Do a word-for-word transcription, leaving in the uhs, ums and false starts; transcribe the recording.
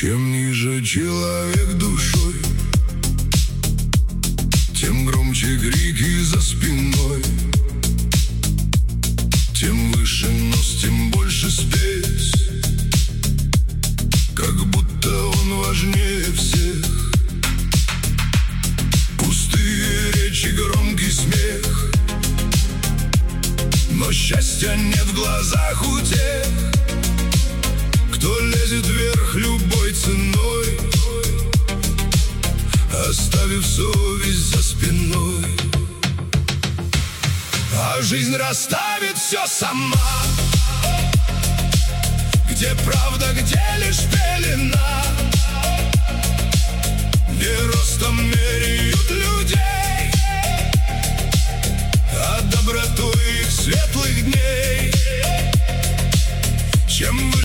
Чем ниже человек душой, тем громче крики за спиной. Тем выше нос, тем больше спесь, как будто он важнее всех. Пустые речи, громкий смех, но счастья нет в глазах у тех, кто лезет вверх любой ценой, оставив совесть за спиной. А жизнь расставит все сама, где правда, где лишь пелена.